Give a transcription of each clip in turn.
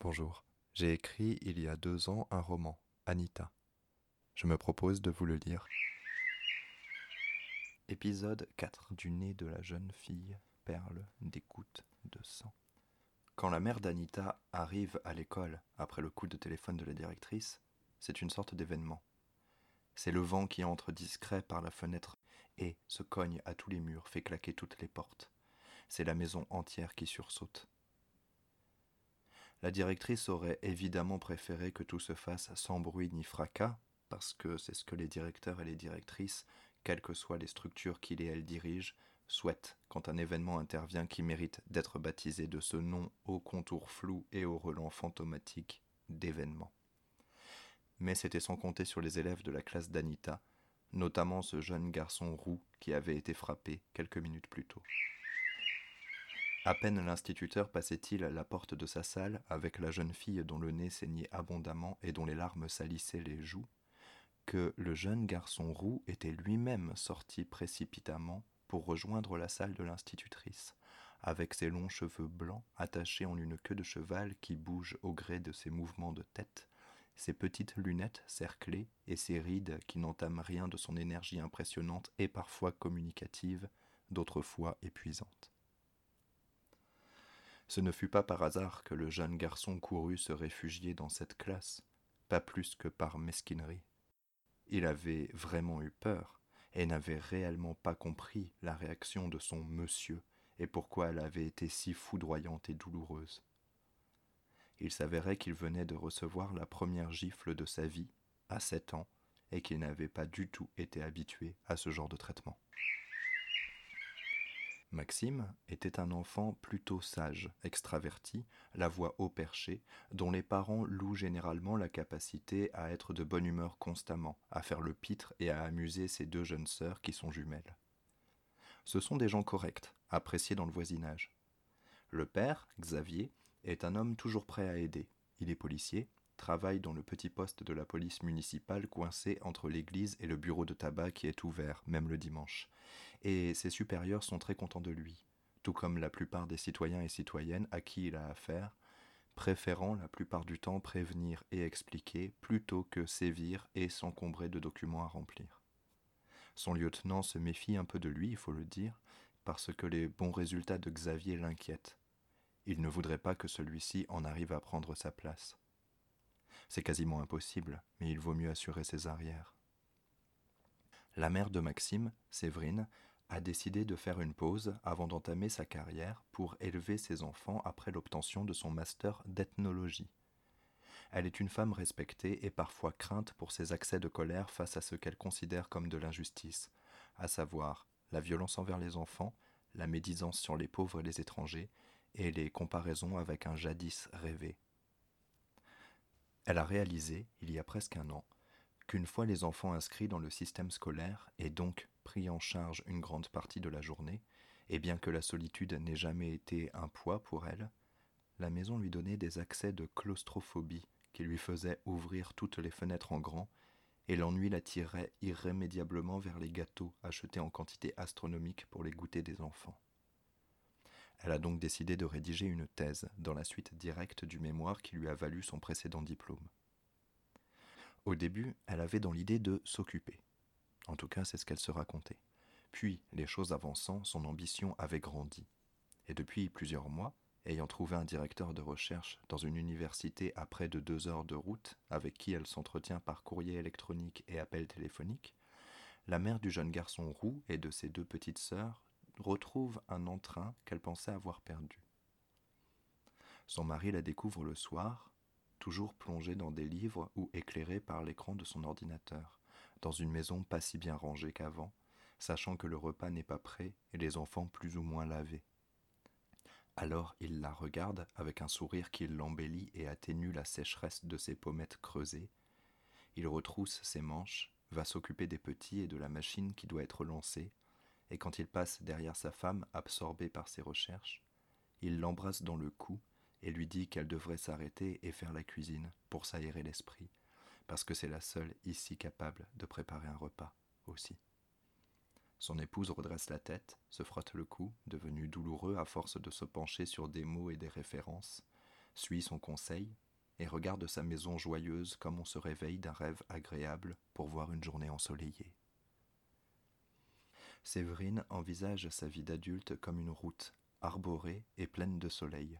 Bonjour, j'ai écrit il y a 2 ans un roman, Anita. Je me propose de vous le lire. Épisode 4. Du nez de la jeune fille perle des gouttes de sang. Quand la mère d'Anita arrive à l'école après le coup de téléphone de la directrice, c'est une sorte d'événement. C'est le vent qui entre discret par la fenêtre et se cogne à tous les murs, fait claquer toutes les portes. C'est la maison entière qui sursaute. La directrice aurait évidemment préféré que tout se fasse sans bruit ni fracas, parce que c'est ce que les directeurs et les directrices, quelles que soient les structures qu'ils et elles dirigent, souhaitent quand un événement intervient qui mérite d'être baptisé de ce nom au contour flou et au relent fantomatique d'événement. Mais c'était sans compter sur les élèves de la classe d'Anita, notamment ce jeune garçon roux qui avait été frappé quelques minutes plus tôt. À peine l'instituteur passait-il la porte de sa salle avec la jeune fille dont le nez saignait abondamment et dont les larmes salissaient les joues, que le jeune garçon roux était lui-même sorti précipitamment pour rejoindre la salle de l'institutrice, avec ses longs cheveux blancs attachés en une queue de cheval qui bouge au gré de ses mouvements de tête, ses petites lunettes cerclées et ses rides qui n'entament rien de son énergie impressionnante et parfois communicative, d'autres fois épuisante. Ce ne fut pas par hasard que le jeune garçon courut se réfugier dans cette classe, pas plus que par mesquinerie. Il avait vraiment eu peur et n'avait réellement pas compris la réaction de son monsieur et pourquoi elle avait été si foudroyante et douloureuse. Il s'avérait qu'il venait de recevoir la première gifle de sa vie, à 7 ans, et qu'il n'avait pas du tout été habitué à ce genre de traitement. Maxime était un enfant plutôt sage, extraverti, la voix haut perchée, dont les parents louent généralement la capacité à être de bonne humeur constamment, à faire le pitre et à amuser ses 2 jeunes sœurs qui sont jumelles. Ce sont des gens corrects, appréciés dans le voisinage. Le père, Xavier, est un homme toujours prêt à aider. Il est policier, travaille dans le petit poste de la police municipale coincé entre l'église et le bureau de tabac qui est ouvert, même le dimanche. Et ses supérieurs sont très contents de lui, tout comme la plupart des citoyens et citoyennes à qui il a affaire, préférant la plupart du temps prévenir et expliquer plutôt que sévir et s'encombrer de documents à remplir. Son lieutenant se méfie un peu de lui, il faut le dire, parce que les bons résultats de Xavier l'inquiètent. Il ne voudrait pas que celui-ci en arrive à prendre sa place. C'est quasiment impossible, mais il vaut mieux assurer ses arrières. La mère de Maxime, Séverine, a décidé de faire une pause avant d'entamer sa carrière pour élever ses enfants après l'obtention de son master d'ethnologie. Elle est une femme respectée et parfois crainte pour ses accès de colère face à ce qu'elle considère comme de l'injustice, à savoir la violence envers les enfants, la médisance sur les pauvres et les étrangers, et les comparaisons avec un jadis rêvé. Elle a réalisé, il y a presque un an, qu'une fois les enfants inscrits dans le système scolaire et donc pris en charge une grande partie de la journée, et bien que la solitude n'ait jamais été un poids pour elle, la maison lui donnait des accès de claustrophobie qui lui faisaient ouvrir toutes les fenêtres en grand, et l'ennui la tirait irrémédiablement vers les gâteaux achetés en quantité astronomique pour les goûters des enfants. Elle a donc décidé de rédiger une thèse dans la suite directe du mémoire qui lui a valu son précédent diplôme. Au début, elle avait dans l'idée de s'occuper. En tout cas, c'est ce qu'elle se racontait. Puis, les choses avançant, son ambition avait grandi. Et depuis plusieurs mois, ayant trouvé un directeur de recherche dans une université à près de 2 heures de route, avec qui elle s'entretient par courrier électronique et appel téléphonique, la mère du jeune garçon roux et de ses 2 petites sœurs retrouve un entrain qu'elle pensait avoir perdu. Son mari la découvre le soir, toujours plongée dans des livres ou éclairée par l'écran de son ordinateur, dans une maison pas si bien rangée qu'avant, sachant que le repas n'est pas prêt et les enfants plus ou moins lavés. Alors il la regarde avec un sourire qui l'embellit et atténue la sécheresse de ses pommettes creusées. Il retrousse ses manches, va s'occuper des petits et de la machine qui doit être lancée, et quand il passe derrière sa femme, absorbée par ses recherches, il l'embrasse dans le cou et lui dit qu'elle devrait s'arrêter et faire la cuisine pour s'aérer l'esprit, parce que c'est la seule ici capable de préparer un repas aussi. Son épouse redresse la tête, se frotte le cou, devenu douloureux à force de se pencher sur des mots et des références, suit son conseil et regarde sa maison joyeuse comme on se réveille d'un rêve agréable pour voir une journée ensoleillée. Séverine envisage sa vie d'adulte comme une route, arborée et pleine de soleil.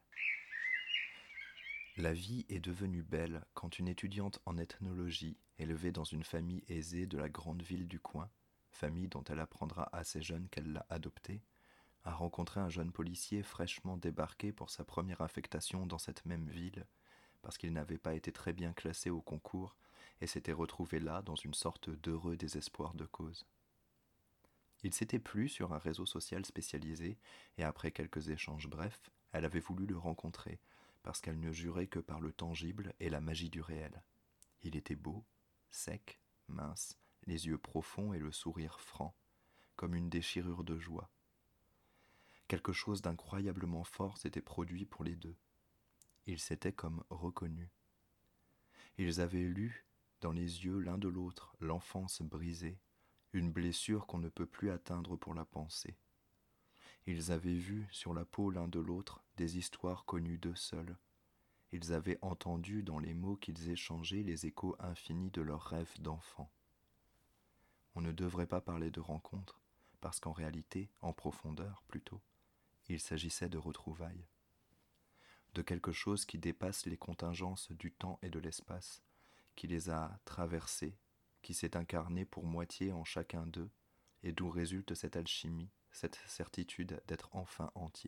La vie est devenue belle quand une étudiante en ethnologie, élevée dans une famille aisée de la grande ville du coin, famille dont elle apprendra assez jeune qu'elle l'a adoptée, a rencontré un jeune policier fraîchement débarqué pour sa première affectation dans cette même ville, parce qu'il n'avait pas été très bien classé au concours et s'était retrouvé là dans une sorte d'heureux désespoir de cause. Il s'était plu sur un réseau social spécialisé, et après quelques échanges brefs, elle avait voulu le rencontrer, parce qu'elle ne jurait que par le tangible et la magie du réel. Il était beau, sec, mince, les yeux profonds et le sourire franc, comme une déchirure de joie. Quelque chose d'incroyablement fort s'était produit pour les deux. Ils s'étaient comme reconnus. Ils avaient lu dans les yeux l'un de l'autre l'enfance brisée, une blessure qu'on ne peut plus atteindre pour la penser. Ils avaient vu sur la peau l'un de l'autre des histoires connues d'eux seuls. Ils avaient entendu dans les mots qu'ils échangeaient les échos infinis de leurs rêves d'enfants. On ne devrait pas parler de rencontre, parce qu'en réalité, en profondeur plutôt, il s'agissait de retrouvailles. De quelque chose qui dépasse les contingences du temps et de l'espace, qui les a traversés, qui s'est incarné pour moitié en chacun d'eux, et d'où résulte cette alchimie, cette certitude d'être enfin entier.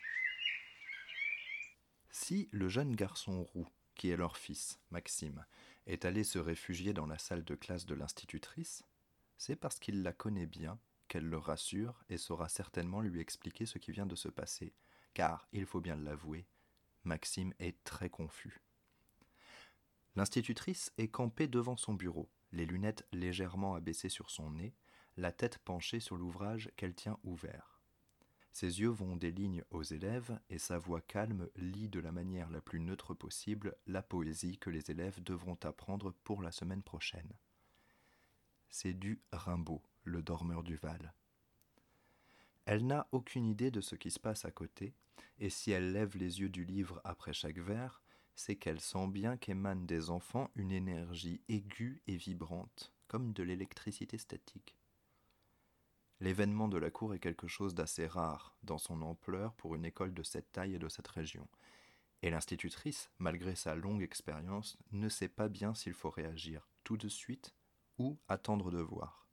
Si le jeune garçon roux, qui est leur fils, Maxime, est allé se réfugier dans la salle de classe de l'institutrice, c'est parce qu'il la connaît bien, qu'elle le rassure et saura certainement lui expliquer ce qui vient de se passer, car, il faut bien l'avouer, Maxime est très confus. L'institutrice est campée devant son bureau, les lunettes légèrement abaissées sur son nez, la tête penchée sur l'ouvrage qu'elle tient ouvert. Ses yeux vont des lignes aux élèves et sa voix calme lit de la manière la plus neutre possible la poésie que les élèves devront apprendre pour la semaine prochaine. C'est du Rimbaud, le dormeur du Val. Elle n'a aucune idée de ce qui se passe à côté, et si elle lève les yeux du livre après chaque vers, c'est qu'elle sent bien qu'émane des enfants une énergie aiguë et vibrante, comme de l'électricité statique. L'événement de la cour est quelque chose d'assez rare dans son ampleur pour une école de cette taille et de cette région. Et l'institutrice, malgré sa longue expérience, ne sait pas bien s'il faut réagir tout de suite ou attendre de voir.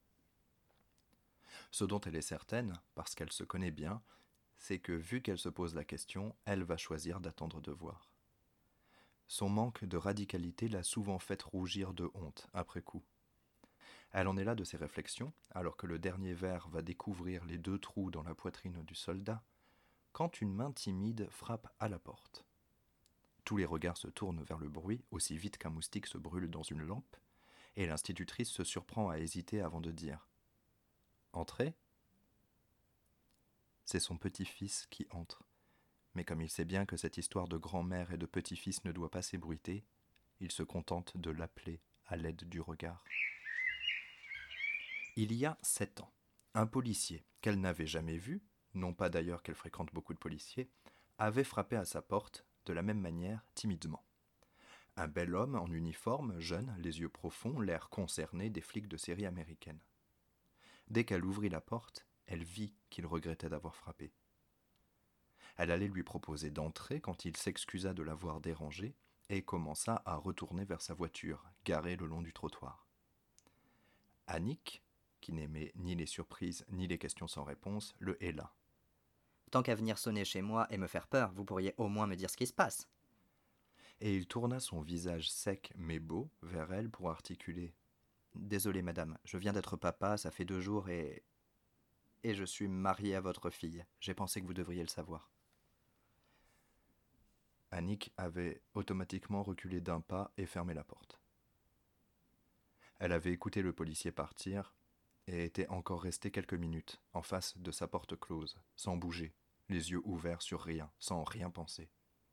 Ce dont elle est certaine, parce qu'elle se connaît bien, c'est que vu qu'elle se pose la question, elle va choisir d'attendre de voir. Son manque de radicalité l'a souvent faite rougir de honte après coup. Elle en est là de ses réflexions, alors que le dernier vers va découvrir les 2 trous dans la poitrine du soldat, quand une main timide frappe à la porte. Tous les regards se tournent vers le bruit, aussi vite qu'un moustique se brûle dans une lampe, et l'institutrice se surprend à hésiter avant de dire « Entrez ?» C'est son petit-fils qui entre, mais comme il sait bien que cette histoire de grand-mère et de petit-fils ne doit pas s'ébruiter, il se contente de l'appeler à l'aide du regard. Il y a 7 ans, un policier qu'elle n'avait jamais vu, non pas d'ailleurs qu'elle fréquente beaucoup de policiers, avait frappé à sa porte, de la même manière, timidement. Un bel homme en uniforme, jeune, les yeux profonds, l'air concerné des flics de série américaine. Dès qu'elle ouvrit la porte, elle vit qu'il regrettait d'avoir frappé. Elle allait lui proposer d'entrer quand il s'excusa de l'avoir dérangée et commença à retourner vers sa voiture, garée le long du trottoir. Annick, qui n'aimait ni les surprises ni les questions sans réponse, le héla. « Tant qu'à venir sonner chez moi et me faire peur, vous pourriez au moins me dire ce qui se passe. » Et il tourna son visage sec mais beau vers elle pour articuler. « Désolé madame, je viens d'être papa, ça fait 2 jours et je suis marié à votre fille. J'ai pensé que vous devriez le savoir. » Annick avait automatiquement reculé d'un pas et fermé la porte. Elle avait écouté le policier partir et était encore restée quelques minutes en face de sa porte close, sans bouger, les yeux ouverts sur rien, sans rien penser.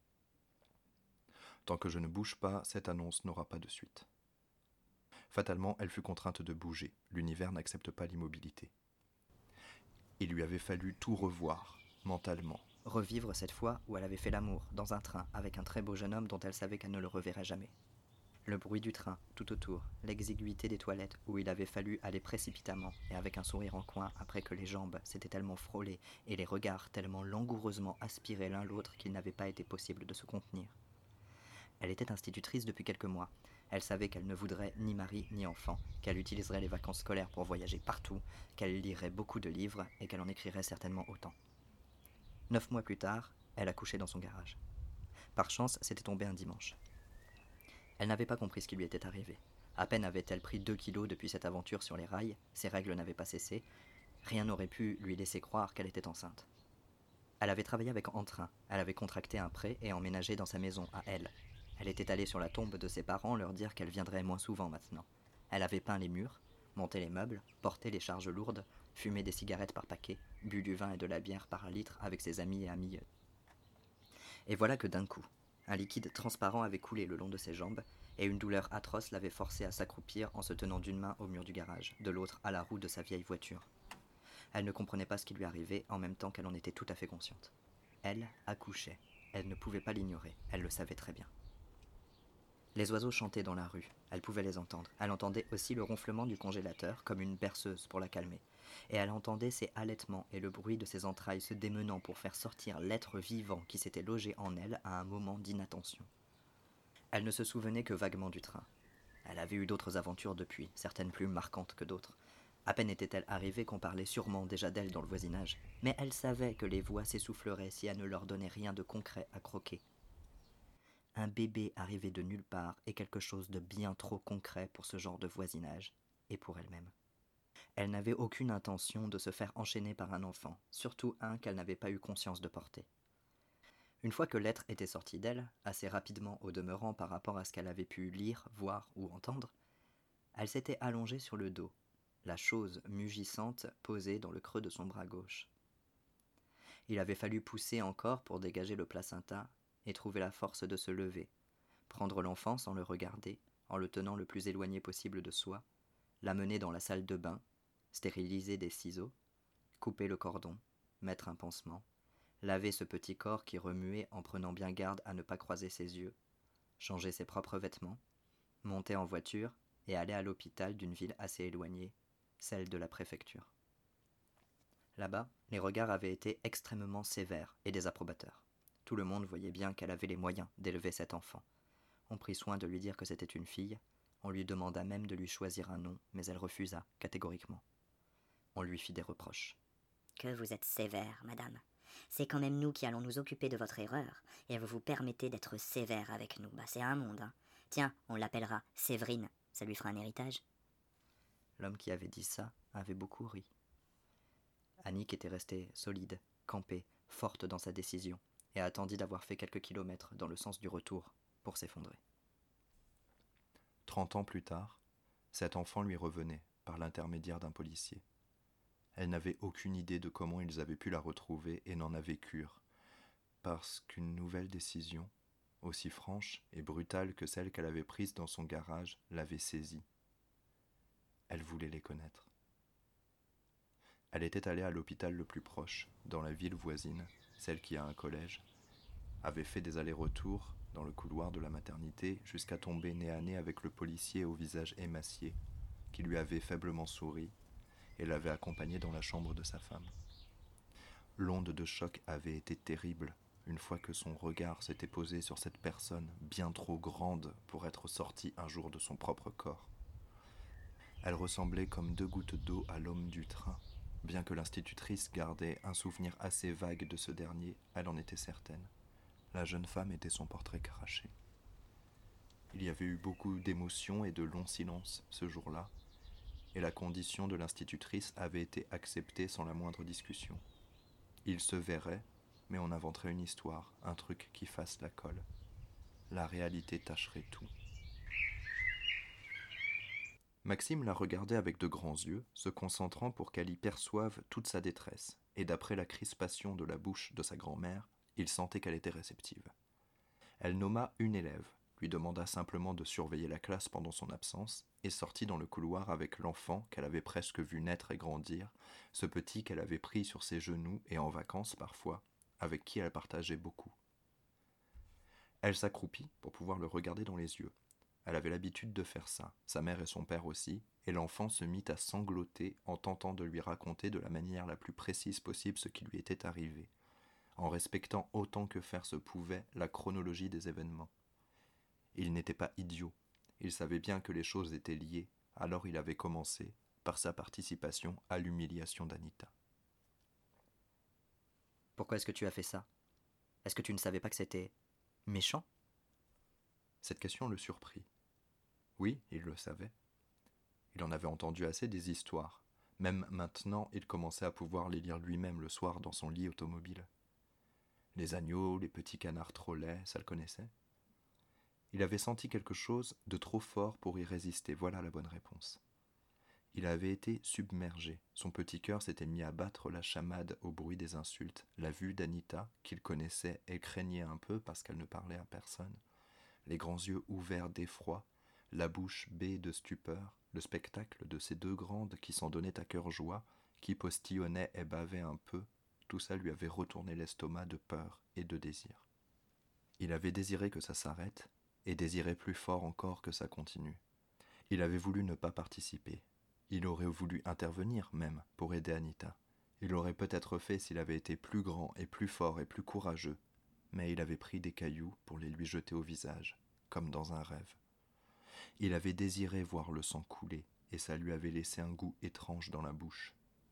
Tant que je ne bouge pas, cette annonce n'aura pas de suite. Fatalement, elle fut contrainte de bouger. L'univers n'accepte pas l'immobilité. Il lui avait fallu tout revoir, mentalement, Revivre cette fois où elle avait fait l'amour, dans un train, avec un très beau jeune homme dont elle savait qu'elle ne le reverrait jamais. Le bruit du train, tout autour, l'exiguïté des toilettes où il avait fallu aller précipitamment et avec un sourire en coin après que les jambes s'étaient tellement frôlées et les regards tellement langoureusement aspirés l'un l'autre qu'il n'avait pas été possible de se contenir. Elle était institutrice depuis quelques mois. Elle savait qu'elle ne voudrait ni mari ni enfant, qu'elle utiliserait les vacances scolaires pour voyager partout, qu'elle lirait beaucoup de livres et qu'elle en écrirait certainement autant. 9 mois plus tard, elle accouchait dans son garage. Par chance, c'était tombé un dimanche. Elle n'avait pas compris ce qui lui était arrivé. À peine avait-elle pris 2 kilos depuis cette aventure sur les rails, ses règles n'avaient pas cessé, rien n'aurait pu lui laisser croire qu'elle était enceinte. Elle avait travaillé avec Entrain, elle avait contracté un prêt et emménagé dans sa maison à elle. Elle était allée sur la tombe de ses parents leur dire qu'elle viendrait moins souvent maintenant. Elle avait peint les murs, monté les meubles, porté les charges lourdes, fumé des cigarettes par paquet, bu du vin et de la bière par litre avec ses amis et amies. Et voilà que d'un coup, un liquide transparent avait coulé le long de ses jambes, et une douleur atroce l'avait forcée à s'accroupir en se tenant d'une main au mur du garage, de l'autre à la roue de sa vieille voiture. Elle ne comprenait pas ce qui lui arrivait en même temps qu'elle en était tout à fait consciente. Elle accouchait. Elle ne pouvait pas l'ignorer, elle le savait très bien. Les oiseaux chantaient dans la rue, elle pouvait les entendre. Elle entendait aussi le ronflement du congélateur comme une berceuse pour la calmer. Et elle entendait ses halètements et le bruit de ses entrailles se démenant pour faire sortir l'être vivant qui s'était logé en elle à un moment d'inattention. Elle ne se souvenait que vaguement du train. Elle avait eu d'autres aventures depuis, certaines plus marquantes que d'autres. À peine était-elle arrivée qu'on parlait sûrement déjà d'elle dans le voisinage, mais elle savait que les voix s'essouffleraient si elle ne leur donnait rien de concret à croquer. Un bébé arrivé de nulle part est quelque chose de bien trop concret pour ce genre de voisinage, et pour elle-même. Elle n'avait aucune intention de se faire enchaîner par un enfant, surtout un qu'elle n'avait pas eu conscience de porter. Une fois que l'être était sorti d'elle, assez rapidement au demeurant par rapport à ce qu'elle avait pu lire, voir ou entendre, elle s'était allongée sur le dos, la chose mugissante posée dans le creux de son bras gauche. Il avait fallu pousser encore pour dégager le placenta et trouver la force de se lever, prendre l'enfant sans le regarder, en le tenant le plus éloigné possible de soi, l'amener dans la salle de bain, stériliser des ciseaux, couper le cordon, mettre un pansement, laver ce petit corps qui remuait en prenant bien garde à ne pas croiser ses yeux, changer ses propres vêtements, monter en voiture et aller à l'hôpital d'une ville assez éloignée, celle de la préfecture. Là-bas, les regards avaient été extrêmement sévères et désapprobateurs. Tout le monde voyait bien qu'elle avait les moyens d'élever cet enfant. On prit soin de lui dire que c'était une fille, on lui demanda même de lui choisir un nom, mais elle refusa catégoriquement. On lui fit des reproches. Que vous êtes sévère, madame. C'est quand même nous qui allons nous occuper de votre erreur, et vous vous permettez d'être sévère avec nous. C'est un monde, hein. Tiens, on l'appellera Séverine, ça lui fera un héritage. L'homme qui avait dit ça avait beaucoup ri. Annick était restée solide, campée, forte dans sa décision, et attendit d'avoir fait quelques kilomètres dans le sens du retour pour s'effondrer. 30 ans plus tard, cet enfant lui revenait par l'intermédiaire d'un policier. Elle n'avait aucune idée de comment ils avaient pu la retrouver et n'en avait cure, parce qu'une nouvelle décision, aussi franche et brutale que celle qu'elle avait prise dans son garage, l'avait saisie. Elle voulait les connaître. Elle était allée à l'hôpital le plus proche, dans la ville voisine, celle qui a un collège, avait fait des allers-retours dans le couloir de la maternité jusqu'à tomber nez à nez avec le policier au visage émacié, qui lui avait faiblement souri et l'avait accompagnée dans la chambre de sa femme. L'onde de choc avait été terrible une fois que son regard s'était posé sur cette personne bien trop grande pour être sortie un jour de son propre corps. Elle ressemblait comme 2 gouttes d'eau à l'homme du train. Bien que l'institutrice gardait un souvenir assez vague de ce dernier, elle en était certaine. La jeune femme était son portrait craché. Il y avait eu beaucoup d'émotions et de longs silences ce jour-là, et la condition de l'institutrice avait été acceptée sans la moindre discussion. Ils se verraient, mais on inventerait une histoire, un truc qui fasse la colle. La réalité tâcherait tout. Maxime la regardait avec de grands yeux, se concentrant pour qu'elle y perçoive toute sa détresse, et d'après la crispation de la bouche de sa grand-mère, il sentait qu'elle était réceptive. Elle nomma une élève, lui demanda simplement de surveiller la classe pendant son absence, et sortit dans le couloir avec l'enfant qu'elle avait presque vu naître et grandir, ce petit qu'elle avait pris sur ses genoux et en vacances parfois, avec qui elle partageait beaucoup. Elle s'accroupit pour pouvoir le regarder dans les yeux. Elle avait l'habitude de faire ça, sa mère et son père aussi, et l'enfant se mit à sangloter en tentant de lui raconter de la manière la plus précise possible ce qui lui était arrivé, en respectant autant que faire se pouvait la chronologie des événements. Il n'était pas idiot, il savait bien que les choses étaient liées, alors il avait commencé par sa participation à l'humiliation d'Anita. Pourquoi est-ce que tu as fait ça? Est-ce que tu ne savais pas que c'était méchant? Cette question le surprit. Oui, il le savait. Il en avait entendu assez des histoires. Même maintenant, il commençait à pouvoir les lire lui-même le soir dans son lit automobile. Les agneaux, les petits canards trop laids, ça le connaissait. Il avait senti quelque chose de trop fort pour y résister, voilà la bonne réponse. Il avait été submergé, son petit cœur s'était mis à battre la chamade au bruit des insultes, la vue d'Anita, qu'il connaissait et craignait un peu parce qu'elle ne parlait à personne, les grands yeux ouverts d'effroi, la bouche bée de stupeur, le spectacle de ces deux grandes qui s'en donnaient à cœur joie, qui postillonnaient et bavaient un peu, tout ça lui avait retourné l'estomac de peur et de désir. Il avait désiré que ça s'arrête, et désirait plus fort encore que ça continue. Il avait voulu ne pas participer. Il aurait voulu intervenir même pour aider Anita. Il l'aurait peut-être fait s'il avait été plus grand et plus fort et plus courageux, mais il avait pris des cailloux pour les lui jeter au visage, comme dans un rêve. Il avait désiré voir le sang couler, et ça lui avait laissé un goût étrange dans la bouche.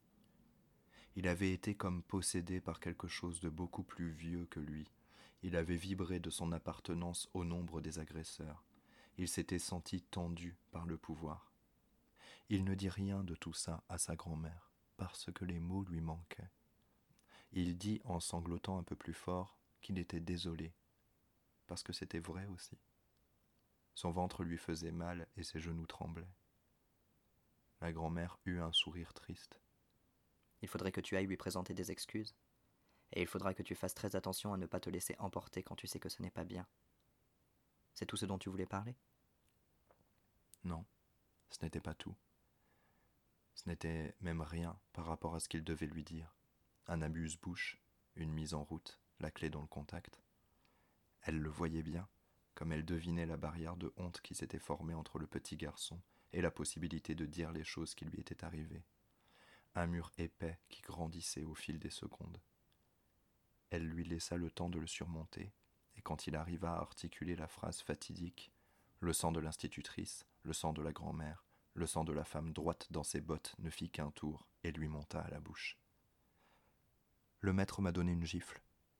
Il avait été comme possédé par quelque chose de beaucoup plus vieux que lui. Il avait vibré de son appartenance au nombre des agresseurs. Il s'était senti tendu par le pouvoir. Il ne dit rien de tout ça à sa grand-mère, parce que les mots lui manquaient. Il dit, en sanglotant un peu plus fort, qu'il était désolé, parce que c'était vrai aussi. Son ventre lui faisait mal et ses genoux tremblaient. La grand-mère eut un sourire triste. Il faudrait que tu ailles lui présenter des excuses. Et il faudra que tu fasses très attention à ne pas te laisser emporter quand tu sais que ce n'est pas bien. C'est tout ce dont tu voulais parler? Non, ce n'était pas tout. Ce n'était même rien par rapport à ce qu'il devait lui dire. Un amuse-bouche, une mise en route, la clé dans le contact. Elle le voyait bien, comme elle devinait la barrière de honte qui s'était formée entre le petit garçon et la possibilité de dire les choses qui lui étaient arrivées. Un mur épais qui grandissait au fil des secondes. Elle lui laissa le temps de le surmonter, et quand il arriva à articuler la phrase fatidique, le sang de l'institutrice, le sang de la grand-mère, le sang de la femme droite dans ses bottes ne fit qu'un tour et lui monta à la bouche. Le maître m'a donné une gifle.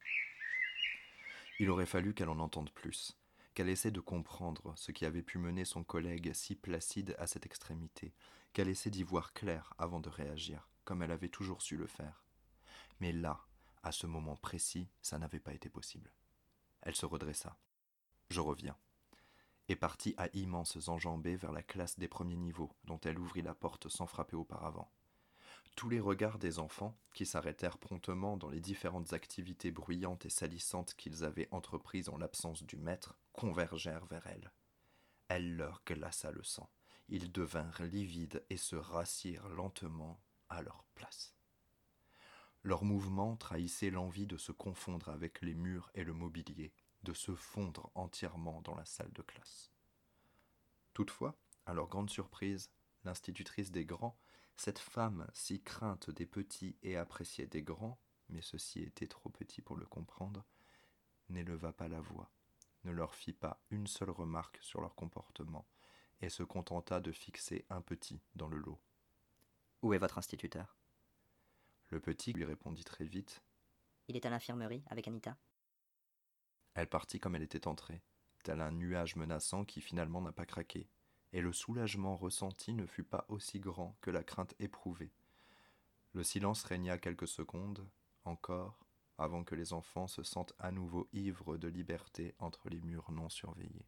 Il aurait fallu qu'elle en entende plus, qu'elle essaie de comprendre ce qui avait pu mener son collègue si placide à cette extrémité, qu'elle essaie d'y voir clair avant de réagir, comme elle avait toujours su le faire. Mais là, à ce moment précis, ça n'avait pas été possible. Elle se redressa. Je reviens. Et partit à immenses enjambées vers la classe des premiers niveaux, dont elle ouvrit la porte sans frapper auparavant. Tous les regards des enfants, qui s'arrêtèrent promptement dans les différentes activités bruyantes et salissantes qu'ils avaient entreprises en l'absence du maître, convergèrent vers elle. Elle leur glaça le sang. Ils devinrent livides et se rassirent lentement à leur place. Leur mouvement trahissait l'envie de se confondre avec les murs et le mobilier, de se fondre entièrement dans la salle de classe. Toutefois, à leur grande surprise, l'institutrice des grands, cette femme si crainte des petits et appréciée des grands, mais ceci était trop petit pour le comprendre, n'éleva pas la voix, ne leur fit pas une seule remarque sur leur comportement, et se contenta de fixer un petit dans le lot. « Où est votre instituteur ?» Le petit lui répondit très vite. « Il est à l'infirmerie avec Anita. » Elle partit comme elle était entrée, tel un nuage menaçant qui finalement n'a pas craqué, et le soulagement ressenti ne fut pas aussi grand que la crainte éprouvée. Le silence régna quelques secondes, encore, avant que les enfants se sentent à nouveau ivres de liberté entre les murs non surveillés.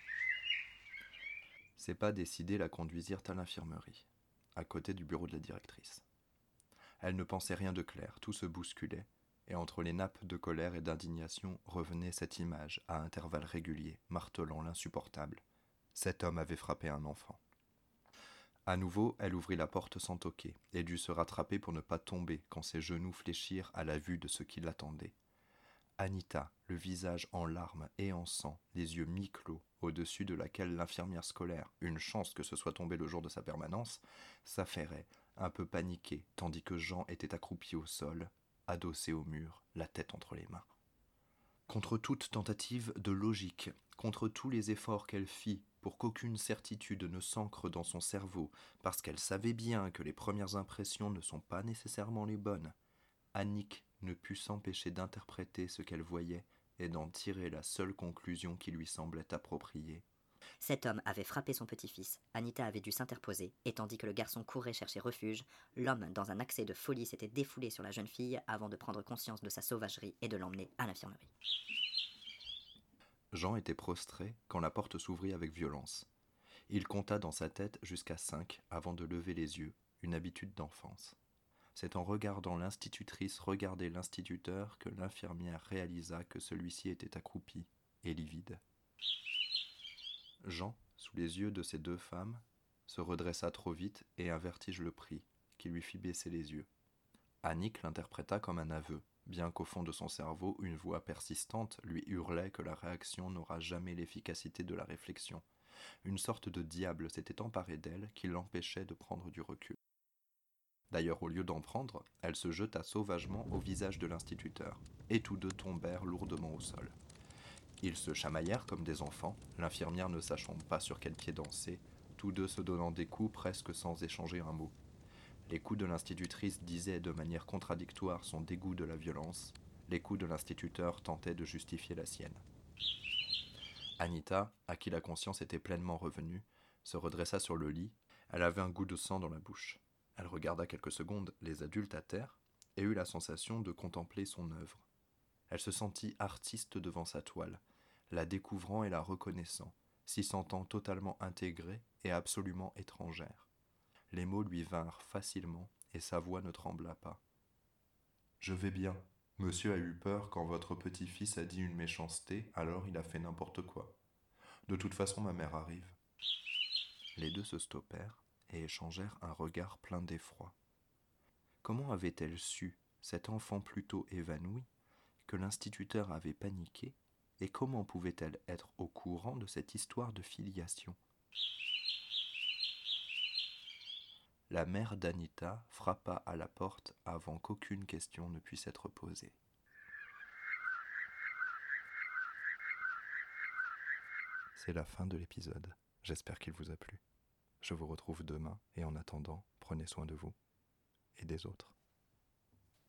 Ses pas décidés la conduisirent à l'infirmerie, à côté du bureau de la directrice. Elle ne pensait rien de clair, tout se bousculait, et entre les nappes de colère et d'indignation revenait cette image, à intervalles réguliers, martelant l'insupportable. Cet homme avait frappé un enfant. À nouveau, elle ouvrit la porte sans toquer, et dut se rattraper pour ne pas tomber quand ses genoux fléchirent à la vue de ce qui l'attendait. Anita, le visage en larmes et en sang, les yeux mi-clos, au-dessus de laquelle l'infirmière scolaire, une chance que ce soit tombé le jour de sa permanence, s'affairait, un peu paniquée, tandis que Jean était accroupi au sol, adossé au mur, la tête entre les mains. Contre toute tentative de logique, contre tous les efforts qu'elle fit pour qu'aucune certitude ne s'ancre dans son cerveau, parce qu'elle savait bien que les premières impressions ne sont pas nécessairement les bonnes, Annick ne put s'empêcher d'interpréter ce qu'elle voyait et d'en tirer la seule conclusion qui lui semblait appropriée. Cet homme avait frappé son petit-fils, Anita avait dû s'interposer, et tandis que le garçon courait chercher refuge, l'homme, dans un accès de folie, s'était défoulé sur la jeune fille avant de prendre conscience de sa sauvagerie et de l'emmener à l'infirmerie. Jean était prostré quand la porte s'ouvrit avec violence. Il compta dans sa tête jusqu'à 5 avant de lever les yeux, une habitude d'enfance. C'est en regardant l'institutrice regarder l'instituteur que l'infirmière réalisa que celui-ci était accroupi et livide. Jean, sous les yeux de ces deux femmes, se redressa trop vite et un vertige le prit, qui lui fit baisser les yeux. Annick l'interpréta comme un aveu, bien qu'au fond de son cerveau, une voix persistante lui hurlait que la réaction n'aura jamais l'efficacité de la réflexion. Une sorte de diable s'était emparé d'elle qui l'empêchait de prendre du recul. D'ailleurs, au lieu d'en prendre, elle se jeta sauvagement au visage de l'instituteur, et tous deux tombèrent lourdement au sol. Ils se chamaillèrent comme des enfants, l'infirmière ne sachant pas sur quel pied danser, tous deux se donnant des coups presque sans échanger un mot. Les coups de l'institutrice disaient de manière contradictoire son dégoût de la violence, les coups de l'instituteur tentaient de justifier la sienne. Anita, à qui la conscience était pleinement revenue, se redressa sur le lit, elle avait un goût de sang dans la bouche. Elle regarda quelques secondes les adultes à terre et eut la sensation de contempler son œuvre. Elle se sentit artiste devant sa toile, la découvrant et la reconnaissant, s'y sentant totalement intégrée et absolument étrangère. Les mots lui vinrent facilement et sa voix ne trembla pas. « Je vais bien. Monsieur a eu peur quand votre petit-fils a dit une méchanceté, alors il a fait n'importe quoi. De toute façon, ma mère arrive. » Les deux se stoppèrent et échangèrent un regard plein d'effroi. Comment avait-elle su, cet enfant plutôt évanoui, que l'instituteur avait paniqué, et comment pouvait-elle être au courant de cette histoire de filiation ? La mère d'Anita frappa à la porte avant qu'aucune question ne puisse être posée. C'est la fin de l'épisode. J'espère qu'il vous a plu. Je vous retrouve demain et en attendant, prenez soin de vous et des autres.